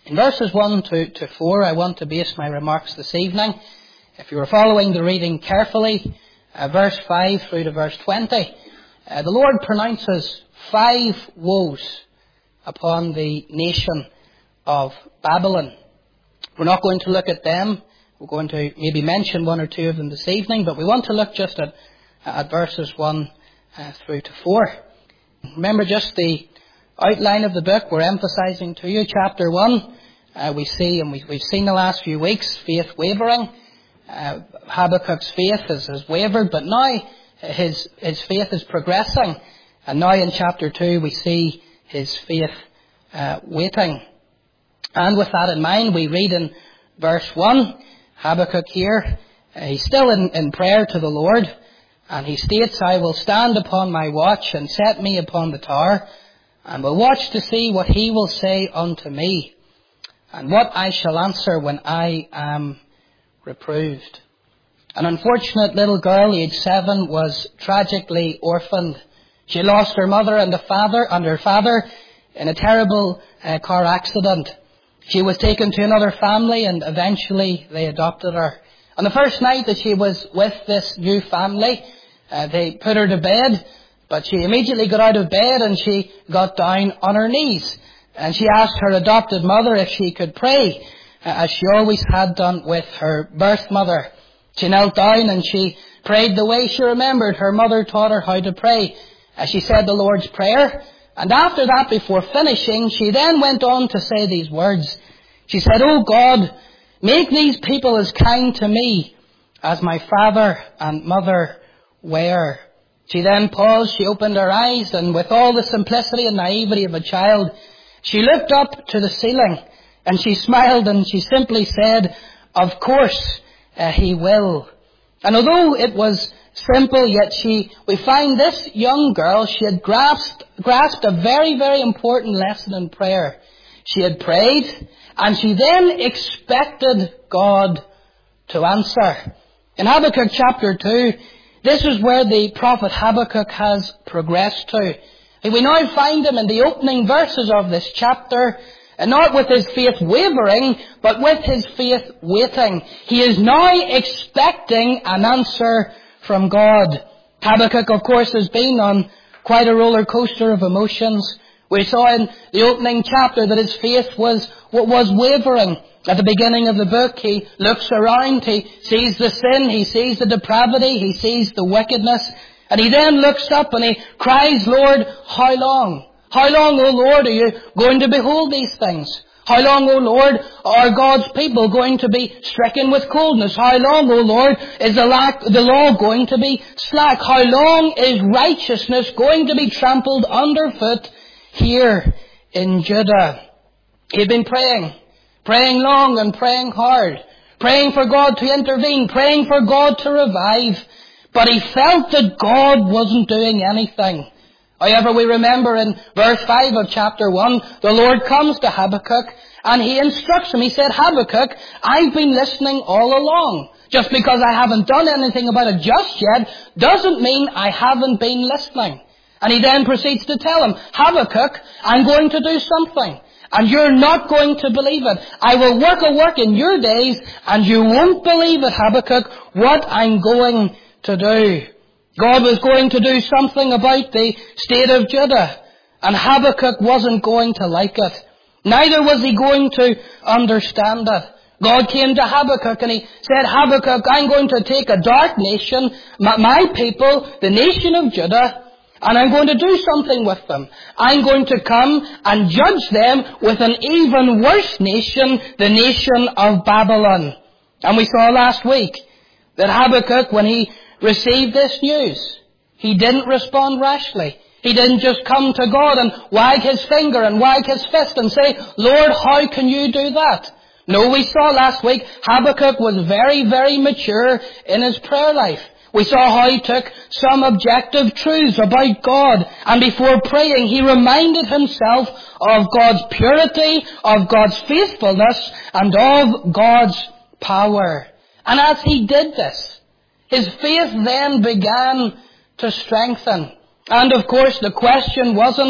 In verses 1 to 4, I want to base my remarks this evening. If you were following the reading carefully, verse 5 through to verse 20, the Lord pronounces 5 woes upon the nation of Babylon. We're not going to look at them. We're going to maybe mention one or two of them this evening, but we want to look just at verses 1 through to 4. Remember just the outline of the book. We're emphasizing to you chapter 1. We see, and we've seen the last few weeks, faith wavering. Habakkuk's faith has wavered, but now his faith is progressing. And now in chapter 2 we see his faith waiting. And with that in mind, we read in verse 1, Habakkuk here, he's still in prayer to the Lord, and he states, I will stand upon my watch and set me upon the tower, and will watch to see what he will say unto me, and what I shall answer when I am reproved. An unfortunate little girl, aged 7, was tragically orphaned. She lost her mother and her father in a terrible car accident. She was taken to another family, and eventually they adopted her. On the first night that she was with this new family, they put her to bed, but she immediately got out of bed and she got down on her knees. And she asked her adopted mother if she could pray, as she always had done with her birth mother. She knelt down and she prayed the way she remembered her mother taught her how to pray. She said the Lord's Prayer, and after that, before finishing, she then went on to say these words. She said, O God, make these people as kind to me as my father and mother were. She then paused, she opened her eyes, and with all the simplicity and naivety of a child, she looked up to the ceiling, and she smiled, and she simply said, of course he will. And although it was simple, yet we find this young girl, she had grasped a very, very important lesson in prayer. She had prayed, and she then expected God to answer. In Habakkuk chapter 2, this is where the prophet Habakkuk has progressed to. We now find him in the opening verses of this chapter, and not with his faith wavering, but with his faith waiting. He is now expecting an answer from God. Habakkuk, of course, has been on quite a roller coaster of emotions. We saw in the opening chapter that his faith was wavering. At the beginning of the book, he looks around, he sees the sin, he sees the depravity, he sees the wickedness, and he then looks up and he cries, Lord, how long? How long, O Lord, are you going to behold these things? How long, O Lord, are God's people going to be stricken with coldness? How long, O Lord, is the law going to be slack? How long is righteousness going to be trampled underfoot here in Judah? He had been praying long and praying hard, praying for God to intervene, praying for God to revive, but he felt that God wasn't doing anything. However, we remember in verse 5 of chapter 1, the Lord comes to Habakkuk and he instructs him. He said, Habakkuk, I've been listening all along. Just because I haven't done anything about it just yet doesn't mean I haven't been listening. And he then proceeds to tell him, Habakkuk, I'm going to do something. And you're not going to believe it. I will work a work in your days, and you won't believe it, Habakkuk, what I'm going to do. God was going to do something about the state of Judah, and Habakkuk wasn't going to like it. Neither was he going to understand it. God came to Habakkuk and he said, Habakkuk, I'm going to take a dark nation, my people, the nation of Judah, and I'm going to do something with them. I'm going to come and judge them with an even worse nation, the nation of Babylon. And we saw last week that Habakkuk, when he received this news, he didn't respond rashly. He didn't just come to God and wag his finger and wag his fist and say, Lord, how can you do that? No, we saw last week Habakkuk was very, very mature in his prayer life. We saw how he took some objective truths about God, and before praying he reminded himself of God's purity, of God's faithfulness, and of God's power. And as he did this, his faith then began to strengthen. And of course the question wasn't,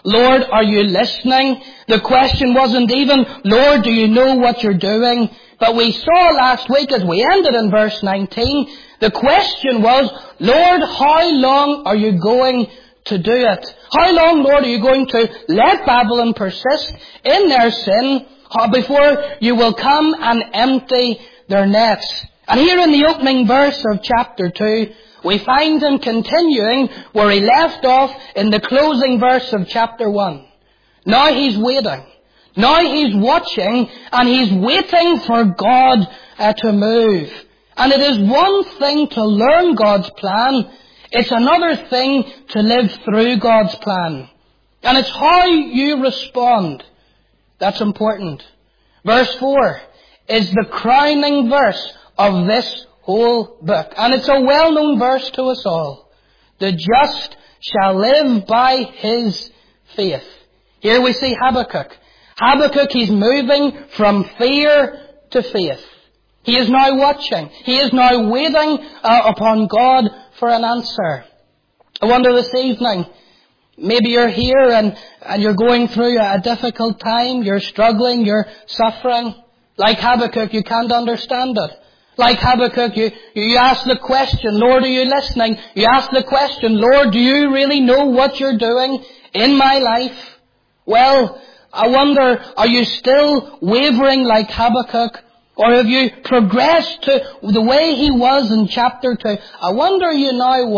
Lord, are you listening? The question wasn't even, Lord, do you know what you're doing? But we saw last week as we ended in verse 19, the question was, Lord, how long are you going to do it? How long, Lord, are you going to let Babylon persist in their sin before you will come and empty their nets? And here in the opening verse of chapter 2, we find him continuing where he left off in the closing verse of chapter 1. Now he's waiting. Now he's watching, and he's waiting for God to move. And it is one thing to learn God's plan. It's another thing to live through God's plan. And it's how you respond that's important. Verse 4 is the crowning verse of this whole book. And it's a well-known verse to us all. The just shall live by his faith. Here we see Habakkuk. Habakkuk, he's moving from fear to faith. He is now watching. He is now waiting upon God for an answer. I wonder this evening, maybe you're here and you're going through a difficult time. You're struggling. You're suffering. Like Habakkuk, you can't understand it. Like Habakkuk, you ask the question, Lord, are you listening? You ask the question, Lord, do you really know what you're doing in my life? Well, I wonder, are you still wavering like Habakkuk? Or have you progressed to the way he was in chapter 2? I wonder, are you now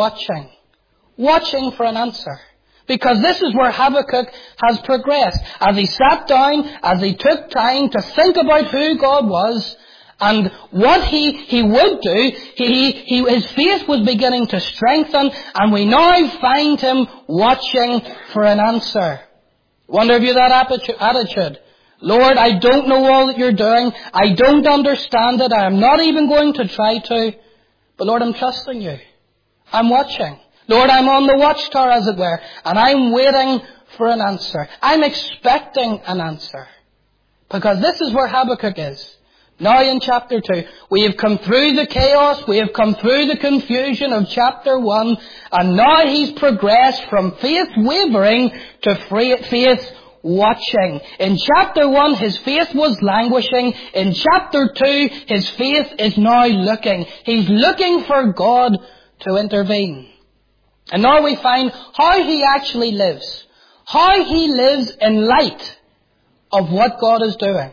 watching for an answer? Because this is where Habakkuk has progressed. As he sat down, as he took time to think about who God was, and what he would do, his faith was beginning to strengthen, and we now find him watching for an answer. Wonder if you have that attitude. Lord, I don't know all that you're doing. I don't understand it. I am not even going to try to. But Lord, I'm trusting you. I'm watching. Lord, I'm on the watchtower, as it were, and I'm waiting for an answer. I'm expecting an answer. Because this is where Habakkuk is. Now in chapter 2, we have come through the chaos, we have come through the confusion of chapter 1, and now he's progressed from faith wavering to faith watching. In chapter 1, his faith was languishing. In chapter 2, his faith is now looking. He's looking for God to intervene. And now we find how he actually lives. How he lives in light of what God is doing.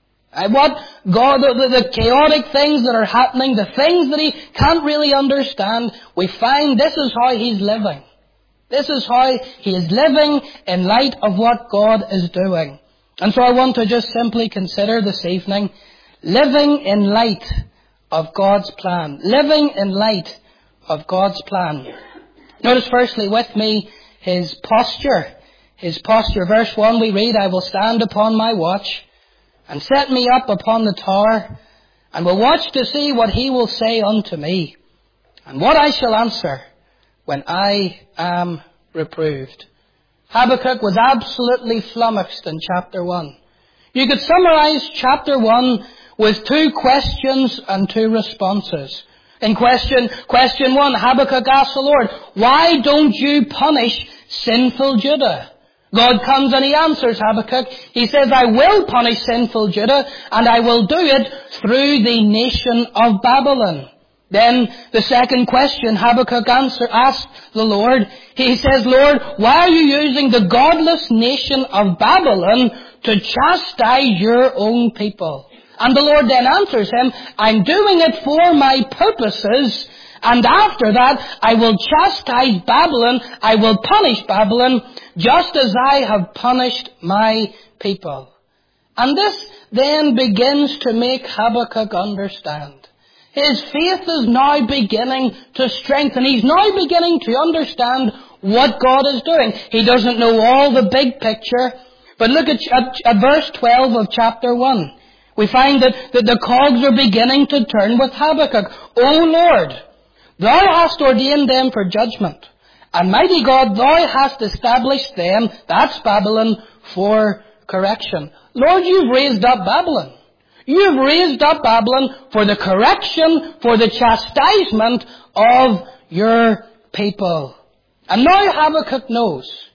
What God, the chaotic things that are happening, the things that he can't really understand, we find this is how he's living. This is how he is living in light of what God is doing. And so I want to just simply consider this evening, living in light of God's plan. Living in light of God's plan. Notice firstly with me his posture. His posture. Verse 1 we read, I will stand upon my watch and set me up upon the tower, and will watch to see what he will say unto me, and what I shall answer when I am reproved. Habakkuk was absolutely flummoxed in chapter 1. You could summarize chapter 1 with 2 questions and 2 responses. In question 1, Habakkuk asked the Lord, why don't you punish sinful Judah? God comes and he answers Habakkuk. He says, I will punish sinful Judah, and I will do it through the nation of Babylon. Then the second question Habakkuk asked the Lord. He says, Lord, why are you using the godless nation of Babylon to chastise your own people? And the Lord then answers him, I'm doing it for my purposes, and after that I will chastise Babylon, I will punish Babylon, just as I have punished my people. And this then begins to make Habakkuk understand. His faith is now beginning to strengthen. He's now beginning to understand what God is doing. He doesn't know all the big picture, but look at verse 12 of chapter 1. We find that the cogs are beginning to turn with Habakkuk. O Lord, thou hast ordained them for judgment. And mighty God, thou hast established them, that's Babylon, for correction. Lord, you've raised up Babylon. You've raised up Babylon for the correction, for the chastisement of your people. And now Habakkuk knows.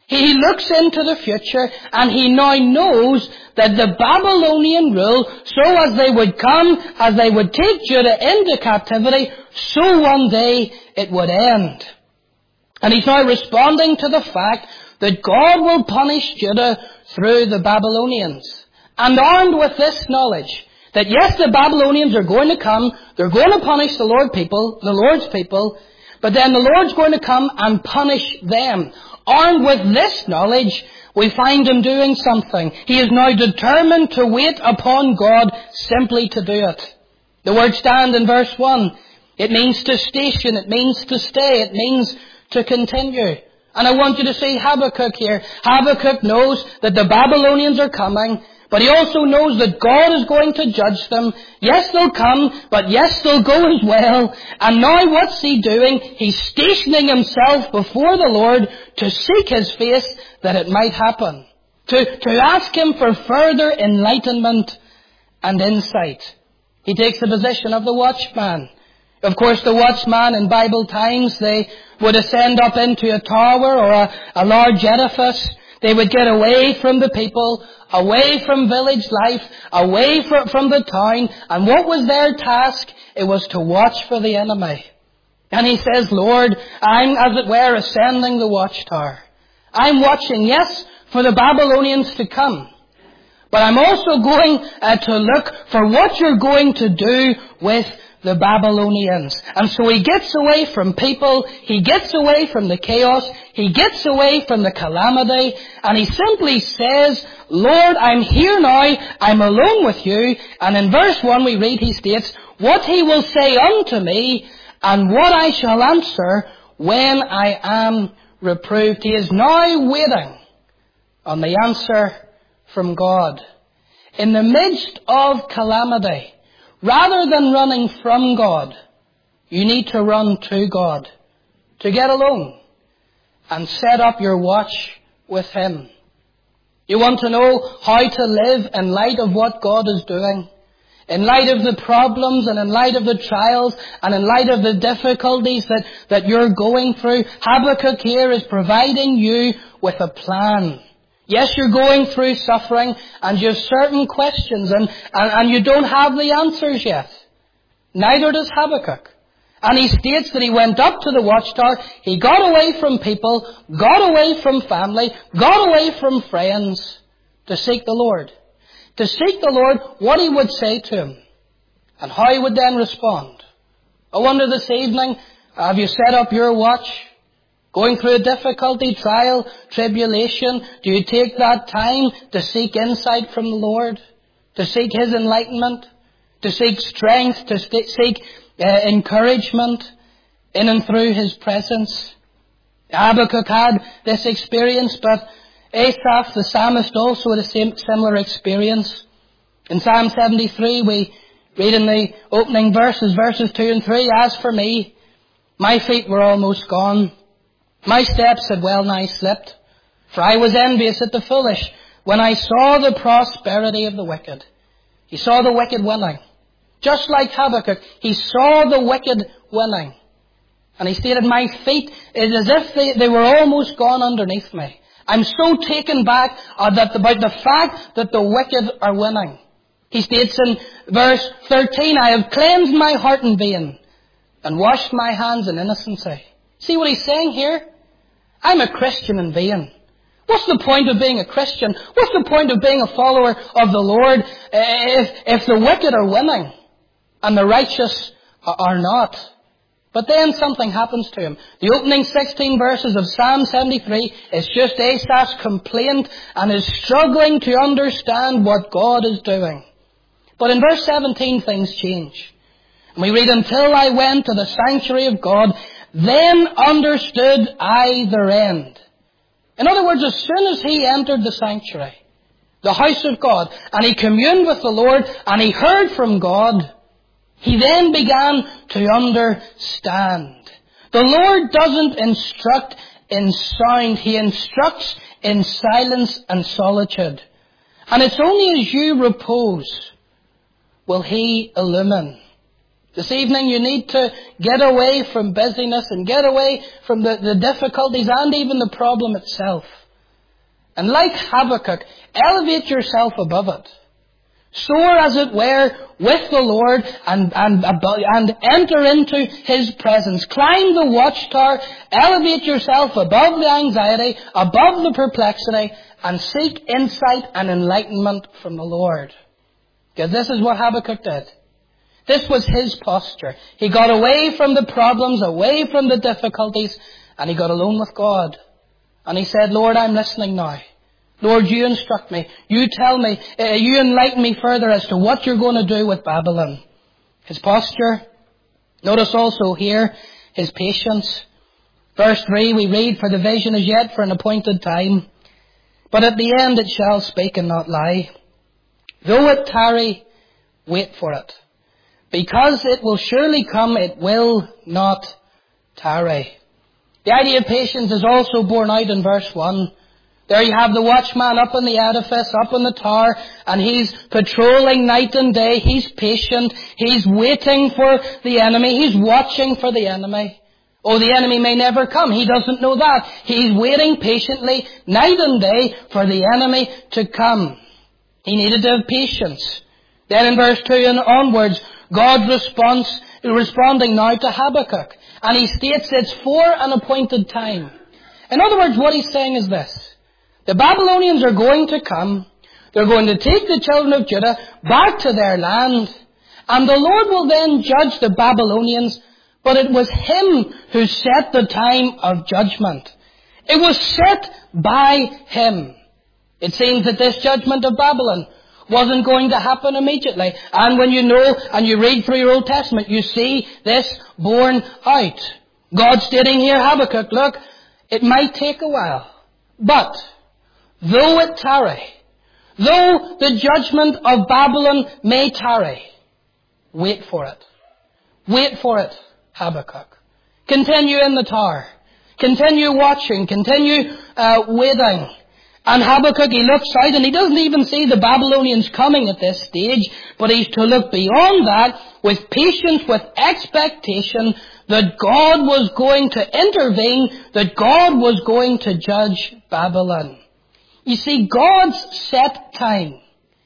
He looks into the future, and he now knows that the Babylonian rule, so as they would come, as they would take Judah into captivity, so one day it would end. And he's now responding to the fact that God will punish Judah through the Babylonians. And armed with this knowledge, that yes, the Babylonians are going to come, they're going to punish the Lord's people, but then the Lord's going to come and punish them. Armed with this knowledge, we find him doing something. He is now determined to wait upon God simply to do it. The word stand in verse 1, it means to station, it means to stay, it means to continue. And I want you to see Habakkuk here. Habakkuk knows that the Babylonians are coming, but he also knows that God is going to judge them. Yes, they'll come, but yes, they'll go as well. And now what's he doing? He's stationing himself before the Lord to seek his face that it might happen. To ask him for further enlightenment and insight. He takes the position of the watchman. Of course, the watchman in Bible times, they would ascend up into a tower or a large edifice. They would get away from the people, away from village life, away from the town. And what was their task? It was to watch for the enemy. And he says, Lord, I'm, as it were, ascending the watchtower. I'm watching, yes, for the Babylonians to come. But I'm also going to look for what you're going to do with the Babylonians. And so he gets away from people, he gets away from the chaos, he gets away from the calamity, and he simply says, Lord, I'm here now, I'm alone with you. And in verse 1 we read, he states, what he will say unto me, and what I shall answer when I am reproved. He is now waiting on the answer from God. In the midst of calamity, rather than running from God, you need to run to God, to get alone and set up your watch with him. You want to know how to live in light of what God is doing, in light of the problems and in light of the trials and in light of the difficulties that you're going through. Habakkuk here is providing you with a plan. Yes, you're going through suffering and you have certain questions and you don't have the answers yet. Neither does Habakkuk. And he states that he went up to the watchtower, he got away from people, got away from family, got away from friends to seek the Lord. To seek the Lord, what he would say to him and how he would then respond. I wonder this evening, have you set up your watch? Going through a difficulty, trial, tribulation, do you take that time to seek insight from the Lord? To seek his enlightenment? To seek strength? To seek encouragement in and through his presence? Habakkuk had this experience, but Asaph, the psalmist, also had a similar experience. In Psalm 73, we read in the opening verses 2 and 3, as for me, my feet were almost gone. My steps had well nigh slipped, for I was envious at the foolish when I saw the prosperity of the wicked. He saw the wicked winning. Just like Habakkuk, he saw the wicked winning. And he stated, my feet is as if they were almost gone underneath me. I'm so taken back about the fact that the wicked are winning. He states in verse 13, I have cleansed my heart in vain and washed my hands in innocency. See what he's saying here? I'm a Christian in vain. What's the point of being a Christian? What's the point of being a follower of the Lord if the wicked are winning and the righteous are not? But then something happens to him. The opening 16 verses of Psalm 73 is just Asaph's complaint and is struggling to understand what God is doing. But in verse 17 things change. And we read, until I went to the sanctuary of God, then understood I their end. In other words, as soon as he entered the sanctuary, the house of God, and he communed with the Lord, and he heard from God, he then began to understand. The Lord doesn't instruct in sound. He instructs in silence and solitude. And it's only as you repose will he illumine. This evening you need to get away from busyness and get away from the difficulties and even the problem itself. And like Habakkuk, elevate yourself above it. Soar, as it were, with the Lord and enter into His presence. Climb the watchtower, elevate yourself above the anxiety, above the perplexity, and seek insight and enlightenment from the Lord. Because this is what Habakkuk did. This was his posture. He got away from the problems, away from the difficulties, and he got alone with God. And he said, Lord, I'm listening now. Lord, you instruct me. You tell me. You enlighten me further as to what you're going to do with Babylon. His posture. Notice also here his patience. Verse 3, we read, for the vision is yet for an appointed time, but at the end it shall speak and not lie. Though it tarry, wait for it. Because it will surely come, it will not tarry. The idea of patience is also borne out in verse 1. There you have the watchman up in the edifice, up in the tower, and he's patrolling night and day. He's patient. He's waiting for the enemy. He's watching for the enemy. Oh, the enemy may never come. He doesn't know that. He's waiting patiently night and day for the enemy to come. He needed to have patience. Then in verse 2 and onwards, God responding now to Habakkuk. And he states it's for an appointed time. In other words, what he's saying is this. The Babylonians are going to come. They're going to take the children of Judah back to their land. And the Lord will then judge the Babylonians. But it was Him who set the time of judgment. It was set by Him. It seems that this judgment of Babylon wasn't going to happen immediately. And when you know and you read through your Old Testament, you see this borne out. God stating here, Habakkuk, look, it might take a while. But though it tarry, though the judgment of Babylon may tarry, wait for it. Wait for it, Habakkuk. Continue in the tower. Continue watching. Continue waiting. And Habakkuk, he looks out and he doesn't even see the Babylonians coming at this stage, but he's to look beyond that with patience, with expectation that God was going to intervene, that God was going to judge Babylon. You see, God's set time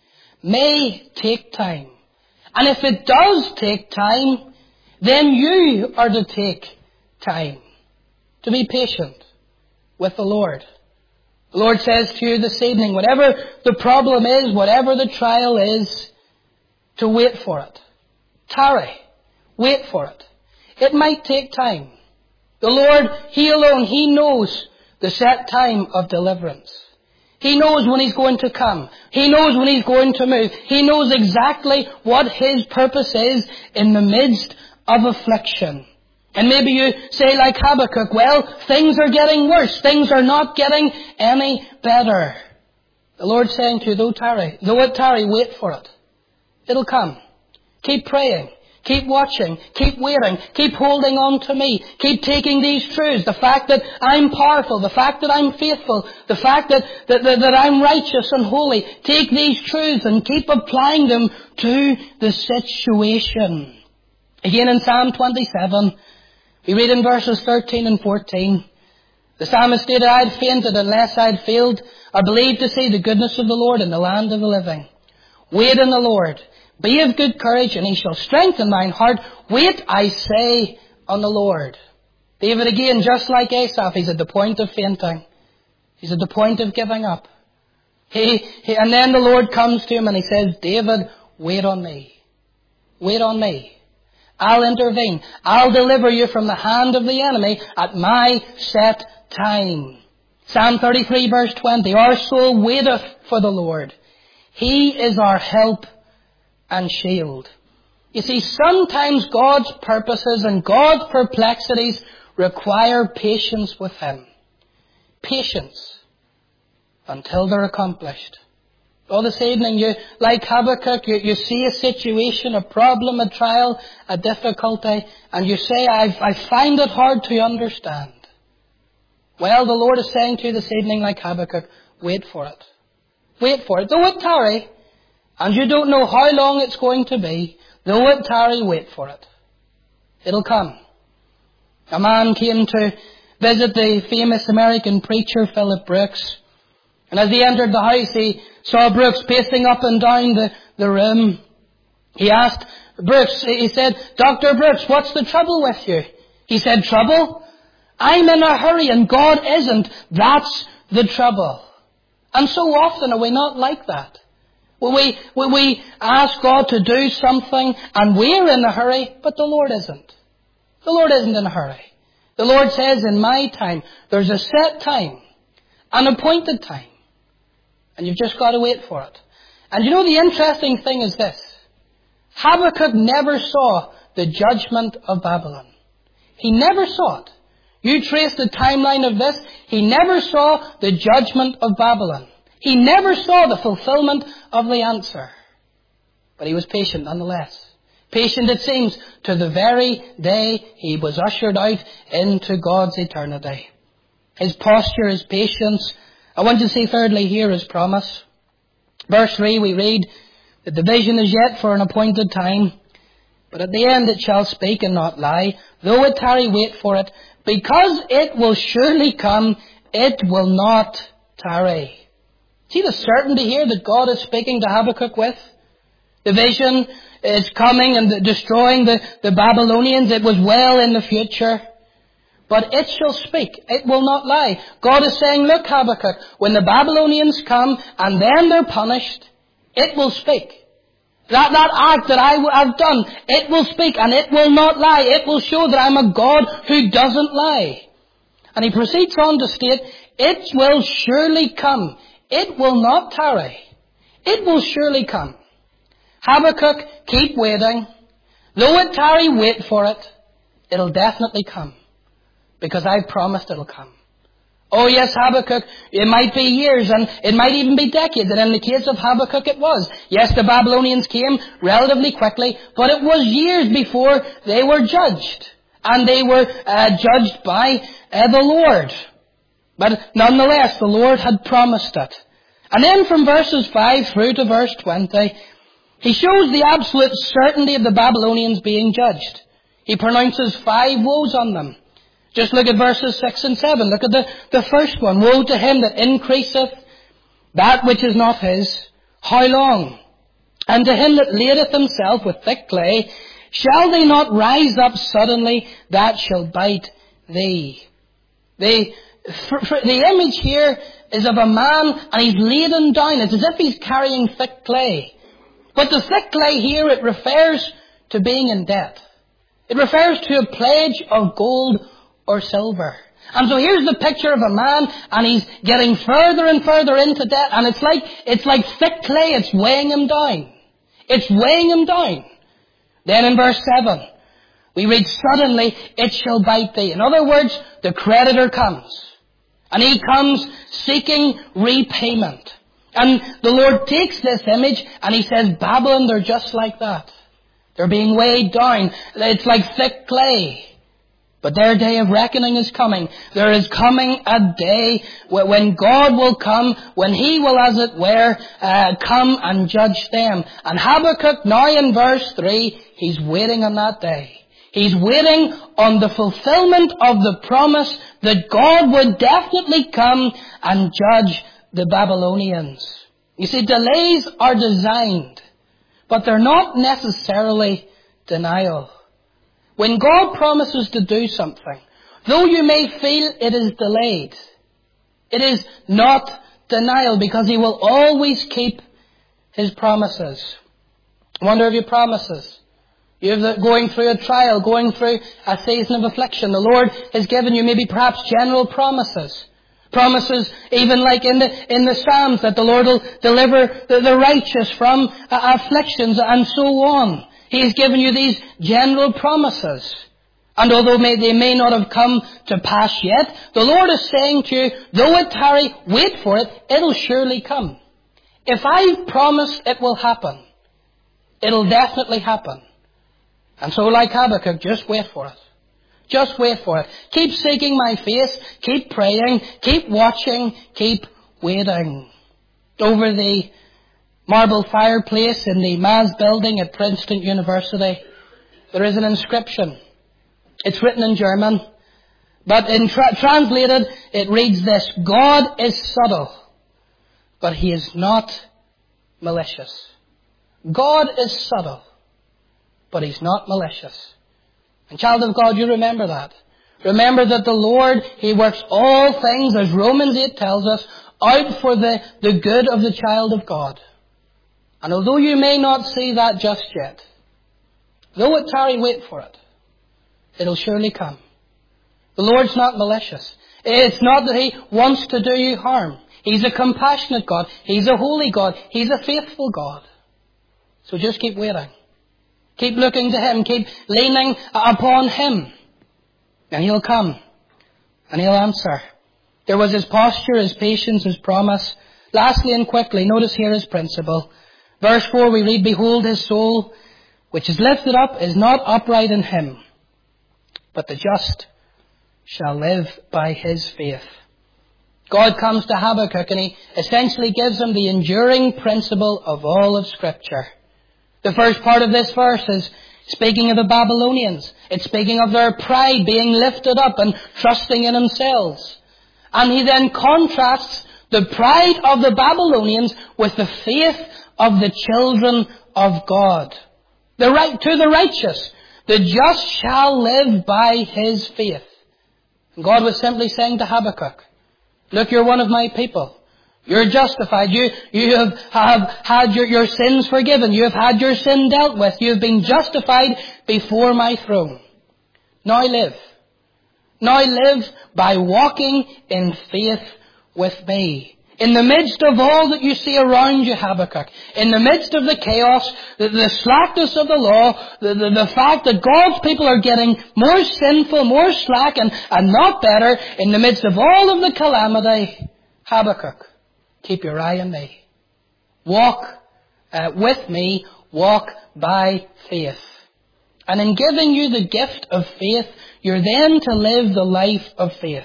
may take time. And if it does take time, then you are to take time to be patient with the Lord. The Lord says to you this evening, whatever the problem is, whatever the trial is, to wait for it. Tarry. Wait for it. It might take time. The Lord, He alone, He knows the set time of deliverance. He knows when He's going to come. He knows when He's going to move. He knows exactly what His purpose is in the midst of affliction. And maybe you say like Habakkuk, well, things are getting worse. Things are not getting any better. The Lord's saying to you, though it tarry, wait for it. It'll come. Keep praying. Keep watching. Keep waiting. Keep holding on to me. Keep taking these truths. The fact that I'm powerful. The fact that I'm faithful. The fact that I'm righteous and holy. Take these truths and keep applying them to the situation. Again in Psalm 27, we read in verses 13 and 14, the psalmist stated, I had fainted unless I had failed. I believed to see the goodness of the Lord in the land of the living. Wait in the Lord. Be of good courage, and He shall strengthen thine heart. Wait, I say, on the Lord. David again, just like Asaph, he's at the point of fainting. He's at the point of giving up. And then the Lord comes to him and He says, David, wait on me. Wait on me. I'll intervene. I'll deliver you from the hand of the enemy at my set time. Psalm 33 verse 20. Our soul waiteth for the Lord. He is our help and shield. You see, sometimes God's purposes and God's perplexities require patience with Him. Patience until they're accomplished. Oh, this evening, you, like Habakkuk, you see a situation, a problem, a trial, a difficulty, and you say, I find it hard to understand. Well, the Lord is saying to you this evening, like Habakkuk, wait for it. Wait for it. Though it tarry, and you don't know how long it's going to be, though it tarry, wait for it. It'll come. A man came to visit the famous American preacher, Philip Brooks. And as he entered the house, he saw Brooks pacing up and down the room. He asked Brooks, he said, "Dr. Brooks, what's the trouble with you?" He said, "Trouble? I'm in a hurry and God isn't. That's the trouble." And so often are we not like that? When we ask God to do something and we're in a hurry, but the Lord isn't. The Lord isn't in a hurry. The Lord says, "In my time," there's a set time, an appointed time. And you've just got to wait for it. And you know, the interesting thing is this. Habakkuk never saw the judgment of Babylon. He never saw it. You trace the timeline of this, he never saw the judgment of Babylon. He never saw the fulfillment of the answer. But he was patient nonetheless. Patient, it seems, to the very day he was ushered out into God's eternity. His posture, his patience. I want to see thirdly here his promise. Verse 3 we read that the vision is yet for an appointed time, but at the end it shall speak and not lie. Though it tarry, wait for it, because it will surely come, it will not tarry. See the certainty here that God is speaking to Habakkuk with? The vision is coming and destroying the Babylonians. It was well in the future. But it shall speak. It will not lie. God is saying, look, Habakkuk, when the Babylonians come and then they're punished, it will speak. That act that I have done, it will speak and it will not lie. It will show that I'm a God who doesn't lie. And he proceeds on to state, it will surely come. It will not tarry. It will surely come. Habakkuk, keep waiting. Though it tarry, wait for it. It'll definitely come. Because I promised it'll come. Oh yes, Habakkuk, it might be years and it might even be decades. And in the case of Habakkuk it was. Yes, the Babylonians came relatively quickly, but it was years before they were judged. And they were judged by the Lord. But nonetheless, the Lord had promised it. And then from verses 5 through to verse 20, he shows the absolute certainty of the Babylonians being judged. He pronounces 5 woes on them. Just look at verses 6 and 7. Look at the first one. Woe to him that increaseth that which is not his. How long? And to him that ladeth himself with thick clay, shall they not rise up suddenly that shall bite thee? The image here is of a man and he's laden down. It's as if he's carrying thick clay. But the thick clay here, it refers to being in debt. It refers to a pledge of gold or silver. And so here's the picture of a man and he's getting further and further into debt, and it's like thick clay. It's weighing him down. It's weighing him down. Then in verse 7, we read, suddenly it shall bite thee. In other words, the creditor comes. And he comes seeking repayment. And the Lord takes this image and he says, Babylon, they're just like that. They're being weighed down. It's like thick clay. But their day of reckoning is coming. There is coming a day when God will come, when he will, as it were, come and judge them. And Habakkuk, now in verse 3, he's waiting on that day. He's waiting on the fulfillment of the promise that God would definitely come and judge the Babylonians. You see, delays are designed, but they're not necessarily denial. When God promises to do something, though you may feel it is delayed, it is not denial, because he will always keep his promises. I wonder if your promises. You're going through a trial, going through a season of affliction. The Lord has given you maybe perhaps general promises. Promises even like in the Psalms that the Lord will deliver the righteous from afflictions and so on. He's given you these general promises. And although they may not have come to pass yet, the Lord is saying to you, though it tarry, wait for it, it'll surely come. If I've promised it will happen, it'll definitely happen. And so like Habakkuk, just wait for it. Just wait for it. Keep seeking my face, keep praying, keep watching, keep waiting. Over the marble fireplace in the Mass building at Princeton University, there is an inscription. It's written in German, but translated it reads this: God is subtle, but He is not malicious. God is subtle, but He's not malicious. And child of God, you remember that. Remember that the Lord, He works all things, as Romans 8 tells us, out for the good of the child of God. And although you may not see that just yet, though it tarry, wait for it. It'll surely come. The Lord's not malicious. It's not that He wants to do you harm. He's a compassionate God. He's a holy God. He's a faithful God. So just keep waiting. Keep looking to Him. Keep leaning upon Him. And He'll come. And He'll answer. There was His posture, His patience, His promise. Lastly and quickly, notice here His principle. Verse 4 we read, Behold, His soul, which is lifted up, is not upright in Him, but the just shall live by his faith. God comes to Habakkuk and He essentially gives him the enduring principle of all of Scripture. The first part of this verse is speaking of the Babylonians. It's speaking of their pride being lifted up and trusting in themselves. And he then contrasts the pride of the Babylonians with the faith of the children of God. To the righteous, the just shall live by his faith. And God was simply saying to Habakkuk, look, you're one of my people. You're justified. You have had your sins forgiven. You have had your sin dealt with. You have been justified before my throne. Now live. Now live by walking in faith with me. In the midst of all that you see around you, Habakkuk, in the midst of the chaos, the slackness of the law, the fact that God's people are getting more sinful, more slack, and not better, in the midst of all of the calamity, Habakkuk, keep your eye on me. Walk with me, walk by faith. And in giving you the gift of faith, you're then to live the life of faith.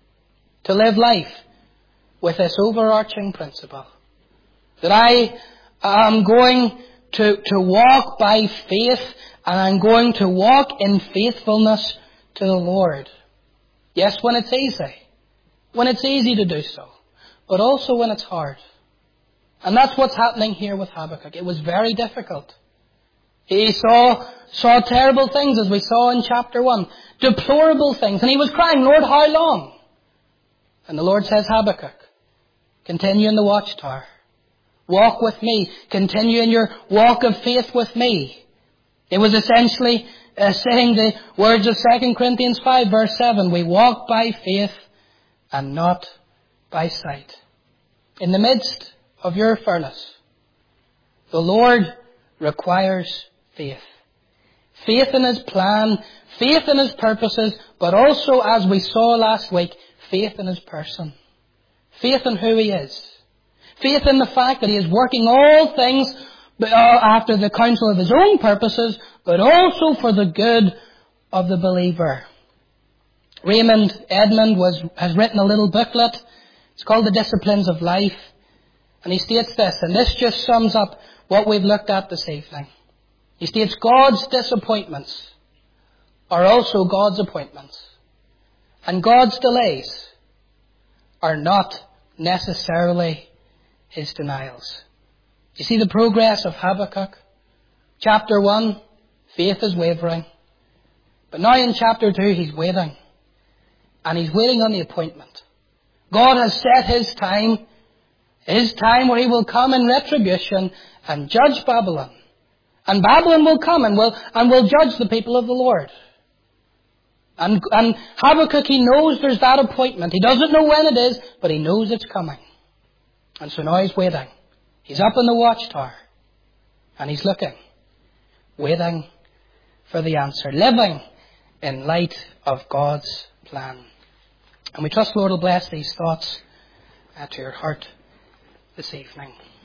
To live life with this overarching principle. That I am going to walk by faith, and I'm going to walk in faithfulness to the Lord. Yes, when it's easy. When it's easy to do so. But also when it's hard. And that's what's happening here with Habakkuk. It was very difficult. He saw terrible things, as we saw in chapter 1. Deplorable things. And he was crying, Lord, how long? And the Lord says, Habakkuk, continue in the watchtower. Walk with me. Continue in your walk of faith with me. It was essentially saying the words of 2 Corinthians 5 verse 7. We walk by faith and not by sight. In the midst of your furnace, the Lord requires faith. Faith in His plan, faith in His purposes, but also, as we saw last week, faith in His person. Faith in who He is. Faith in the fact that He is working all things after the counsel of His own purposes, but also for the good of the believer. Raymond Edmund has written a little booklet. It's called The Disciplines of Life. And he states this, and this just sums up what we've looked at this evening. He states, God's disappointments are also God's appointments. And God's delays are not necessarily His denials. You see the progress of Habakkuk? Chapter 1, faith is wavering. But now in chapter 2, he's waiting. And he's waiting on the appointment. God has set His time where He will come in retribution and judge Babylon. And Babylon will come and will judge the people of the Lord. And Habakkuk, he knows there's that appointment. He doesn't know when it is, but he knows it's coming. And so now he's waiting. He's up in the watchtower. And he's looking. Waiting for the answer. Living in light of God's plan. And we trust the Lord will bless these thoughts to your heart this evening.